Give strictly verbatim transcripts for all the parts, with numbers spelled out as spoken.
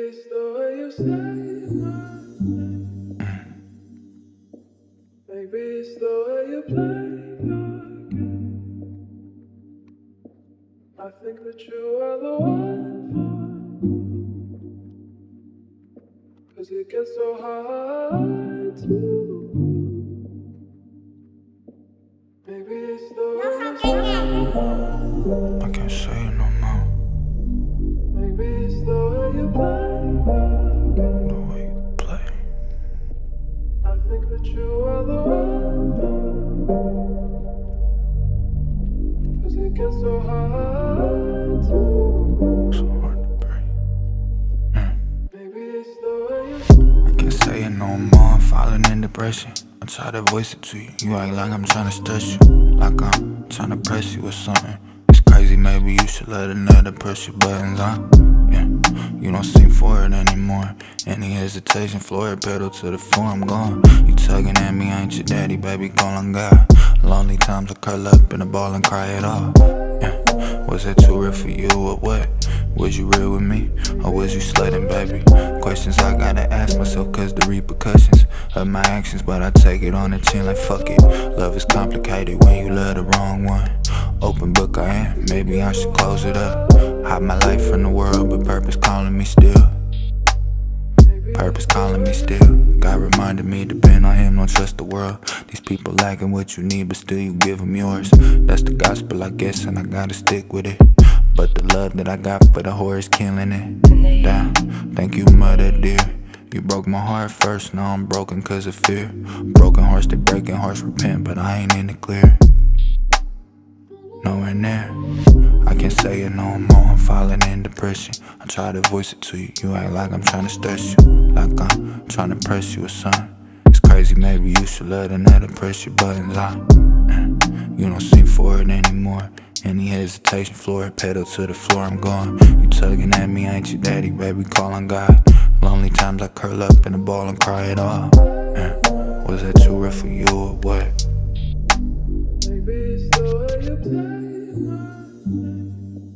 it's the way you say my name. Maybe it's the way you play your game. I think that you are the one for me. 'Cause it gets so hard to. Maybe it's the way you say I can't say it no more. Maybe it's the way you play your game. The way you play. I think that you are the one for me. 'Cause it gets so hard to. So hard to breathe. Mm. Maybe it's the way you I can't say it no more. I'm falling in depression. I try to voice it to you. You act like I'm trying to stress you. Like I'm trying to press you or something. It's crazy, maybe you should let another press your buttons, huh? Yeah, you don't seem for it anymore. Any hesitation, floor it, pedal to the floor, I'm gone. You tugging at me, ain't your daddy, baby, call on God. Lonely times I curl up in a ball and cry it off. Yeah, was that too real for you or what? Was you real with me, or was you sledding, baby? Questions I gotta ask myself, cause the repercussions of my actions, but I take it on the chin like fuck it. Love is complicated when you love the wrong one. Open book I am, maybe I should close it up. Hide my life from the world, but purpose calling me still. Purpose calling me still. God reminded me, depend on him, don't trust the world. These people lacking what you need, but still you give them yours. That's the gospel, I guess, and I gotta stick with it. But the love that I got for the whore is killing it. Damn, thank you, mother dear. You broke my heart first, now I'm broken cause of fear. Broken hearts, they breaking hearts, repent, but I ain't in the clear. Nowhere near. I can't say it no more, I'm falling in depression. I try to voice it to you, you act like I'm trying to stress you. Like I'm trying to press you or something. It's crazy, maybe you should let another press your buttons, huh? You don't seem for it anymore. Any hesitation, floor it, pedal to the floor, I'm gone. You tugging at me, ain't your daddy, baby, call on God. Lonely times I curl up in a ball and cry it off. Yeah. Was that too real for you or what? Maybe it's the way you play my name.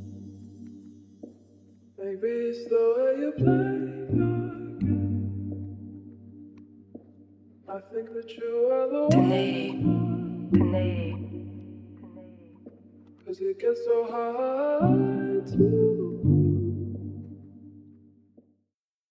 Maybe it's the way you play your game. I think that you are the one. 'Cause it gets so hard to.